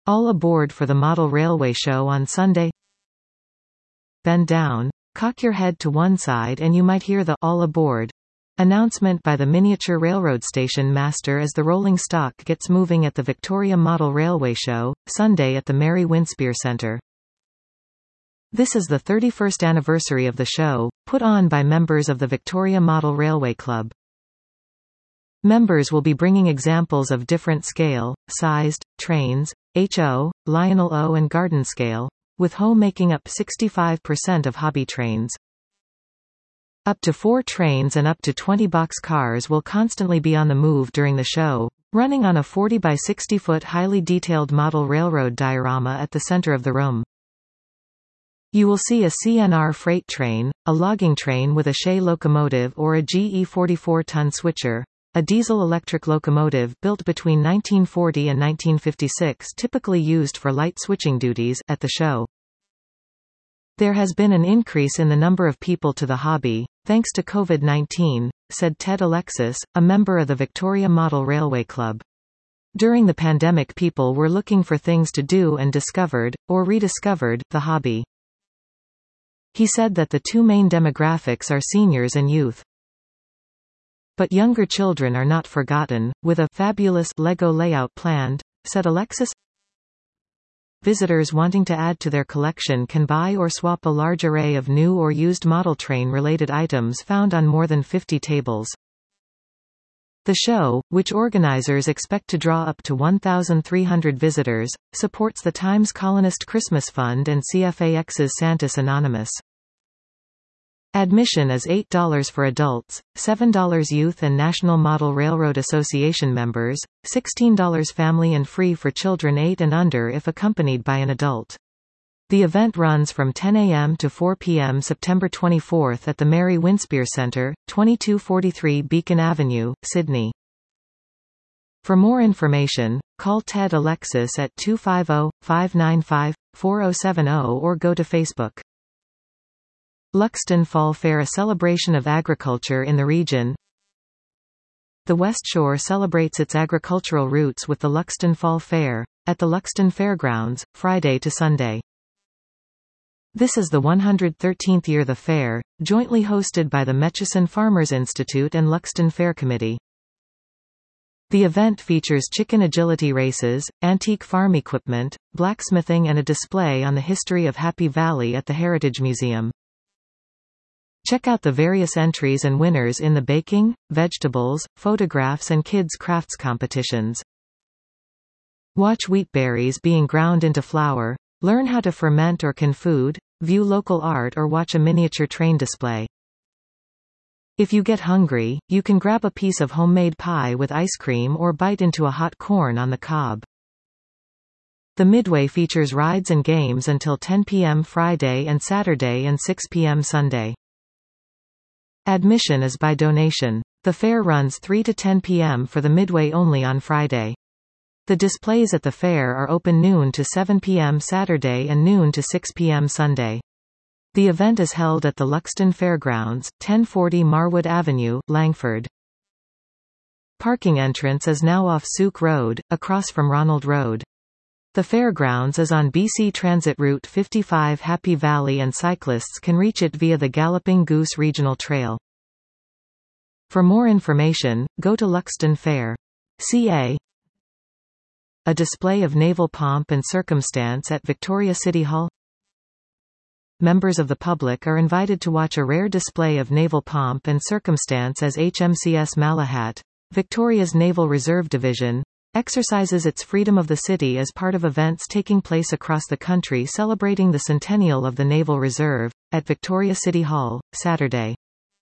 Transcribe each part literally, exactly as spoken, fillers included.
All aboard for the model railway show on Sunday. Bend down, cock your head to one side and you might hear the "all aboard" announcement by the miniature railroad station master as the rolling stock gets moving at the Victoria Model Railway Show, Sunday at the Mary Winspear Centre. This is the thirty-first anniversary of the show, put on by members of the Victoria Model Railway Club. Members will be bringing examples of different scale, sized, trains, H O, Lionel O and Garden scale, with H O making up sixty-five percent of hobby trains. Up to four trains and up to twenty box cars will constantly be on the move during the show, running on a forty by sixty foot highly detailed model railroad diorama at the center of the room. You will see a C N R freight train, a logging train with a Shay locomotive or a G E forty-four ton switcher, a diesel-electric locomotive built between nineteen forty and nineteen fifty-six typically used for light switching duties, at the show. There has been an increase in the number of people to the hobby, thanks to COVID nineteen, said Ted Alexis, a member of the Victoria Model Railway Club. During the pandemic people were looking for things to do and discovered, or rediscovered, the hobby. He said that the two main demographics are seniors and youth. But younger children are not forgotten, with a fabulous Lego layout planned, said Alexis. Visitors wanting to add to their collection can buy or swap a large array of new or used model train-related items found on more than fifty tables. The show, which organizers expect to draw up to one thousand three hundred visitors, supports the Times Colonist Christmas Fund and C F A X's Santis Anonymous. Admission is eight dollars for adults, seven dollars youth and National Model Railroad Association members, sixteen dollars family and free for children eight and under if accompanied by an adult. The event runs from ten a m to four p m September twenty-fourth at the Mary Winspear Centre, twenty-two forty-three Beacon Avenue, Sydney. For more information, call Ted Alexis at two five zero, five nine five, four zero seven zero or go to Facebook. Luxton Fall Fair, a celebration of agriculture in the region. The West Shore celebrates its agricultural roots with the Luxton Fall Fair, at the Luxton Fairgrounds, Friday to Sunday. This is the one hundred thirteenth year the fair, jointly hosted by the Metchison Farmers Institute and Luxton Fair Committee. The event features chicken agility races, antique farm equipment, blacksmithing and a display on the history of Happy Valley at the Heritage Museum. Check out the various entries and winners in the baking, vegetables, photographs and kids' crafts competitions. Watch wheat berries being ground into flour, learn how to ferment or can food, view local art or watch a miniature train display. If you get hungry, you can grab a piece of homemade pie with ice cream or bite into a hot corn on the cob. The Midway features rides and games until ten p m Friday and Saturday and six p m Sunday. Admission is by donation. The fair runs three to ten p m for the Midway only on Friday. The displays at the fair are open noon to seven p m Saturday and noon to six p m Sunday. The event is held at the Luxton Fairgrounds, ten forty Marwood Avenue, Langford. Parking entrance is now off Souk Road, across from Ronald Road. The fairgrounds is on B C Transit Route fifty-five Happy Valley and cyclists can reach it via the Galloping Goose Regional Trail. For more information, go to Luxton Fair. C A A display of naval pomp and circumstance at Victoria City Hall. Members of the public are invited to watch a rare display of naval pomp and circumstance as H M C S Malahat, Victoria's Naval Reserve Division, exercises its freedom of the city as part of events taking place across the country celebrating the centennial of the Naval Reserve, at Victoria City Hall, Saturday.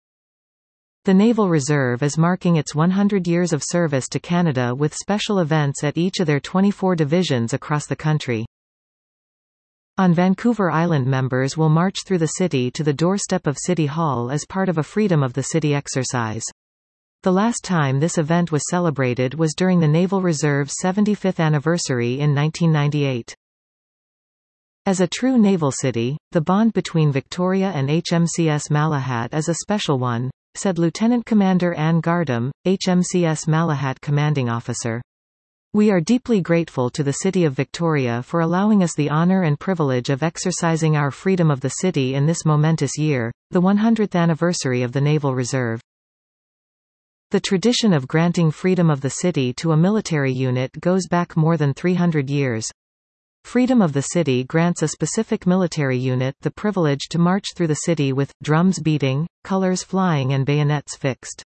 The Naval Reserve is marking its one hundred years of service to Canada with special events at each of their twenty-four divisions across the country. On Vancouver Island, members will march through the city to the doorstep of City Hall as part of a Freedom of the City exercise. The last time this event was celebrated was during the Naval Reserve's seventy-fifth anniversary in nineteen ninety-eight. As a true naval city, the bond between Victoria and H M C S Malahat is a special one, said Lieutenant Commander Anne Gardam, H M C S Malahat commanding officer. We are deeply grateful to the City of Victoria for allowing us the honour and privilege of exercising our freedom of the city in this momentous year, the one hundredth anniversary of the Naval Reserve. The tradition of granting freedom of the city to a military unit goes back more than three hundred years. Freedom of the city grants a specific military unit the privilege to march through the city with drums beating, colours flying and bayonets fixed.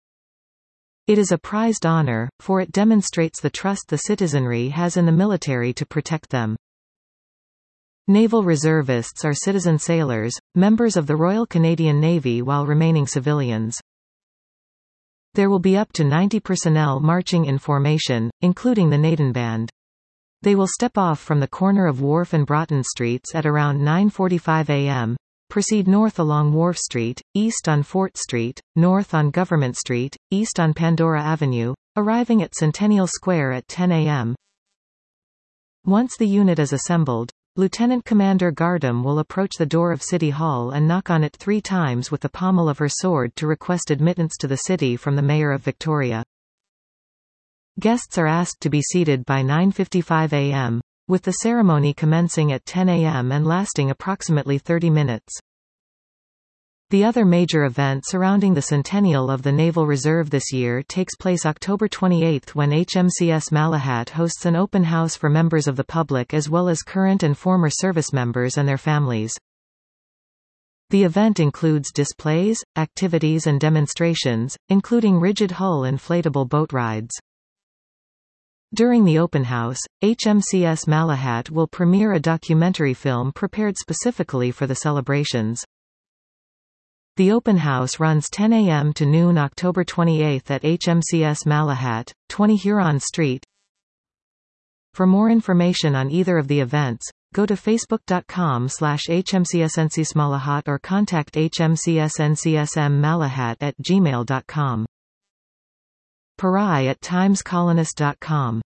It is a prized honor, for it demonstrates the trust the citizenry has in the military to protect them. Naval reservists are citizen sailors, members of the Royal Canadian Navy while remaining civilians. There will be up to ninety personnel marching in formation, including the Naden Band. They will step off from the corner of Wharf and Broughton Streets at around nine forty-five a m, proceed north along Wharf Street, east on Fort Street, north on Government Street, east on Pandora Avenue, arriving at Centennial Square at ten a m Once the unit is assembled, Lieutenant Commander Gardam will approach the door of City Hall and knock on it three times with the pommel of her sword to request admittance to the city from the Mayor of Victoria. Guests are asked to be seated by nine fifty-five a m, with the ceremony commencing at ten a m and lasting approximately thirty minutes. The other major event surrounding the centennial of the Naval Reserve this year takes place October twenty-eighth when H M C S Malahat hosts an open house for members of the public as well as current and former service members and their families. The event includes displays, activities and demonstrations, including rigid hull inflatable boat rides. During the open house, H M C S Malahat will premiere a documentary film prepared specifically for the celebrations. The open house runs ten a m to noon October twenty-eighth at H M C S Malahat, twenty Huron Street. For more information on either of the events, go to facebook dot com slash H M C S N C S Malahat or contact H M C S N C S M Malahat at gmail dot com. Parai at times colonist dot com